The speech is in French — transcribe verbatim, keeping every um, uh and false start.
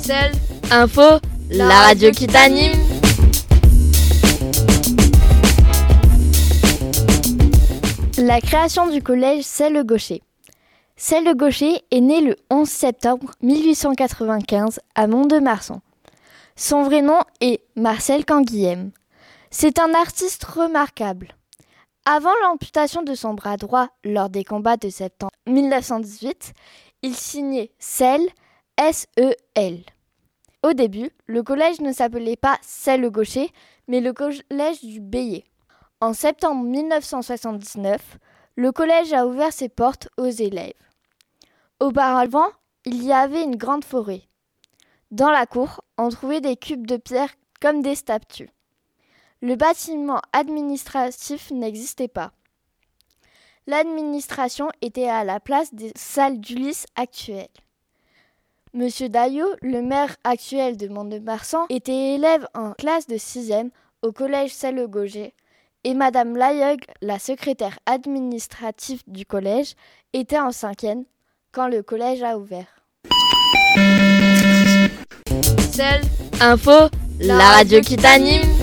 Celle Info, la, la radio qui t'anime. La création du collège Selle-Gaucher. Selle-Gaucher est né le onze septembre mille huit cent quatre-vingt-quinze à Mont-de-Marsan. Son vrai nom est Marcel Canguilhem. C'est un artiste remarquable. Avant l'amputation de son bras droit lors des combats de septembre mille neuf cent dix-huit, il signait Selle, S E L. Au début, le collège ne s'appelait pas Selle-Gaucher, mais le collège du Bélier. En septembre mille neuf cent soixante-dix-neuf, le collège a ouvert ses portes aux élèves. Auparavant, il y avait une grande forêt. Dans la cour, on trouvait des cubes de pierre comme des statues. Le bâtiment administratif n'existait pas. L'administration était à la place des salles d'Ulysse actuelles. Monsieur Daillot, le maire actuel de Mont-de-Marsan, était élève en classe de sixième au collège Selle-Gaucher et Madame Lailleugle, la secrétaire administrative du collège, était en cinquième quand le collège a ouvert. Celle Info, la, la radio qui t'anime.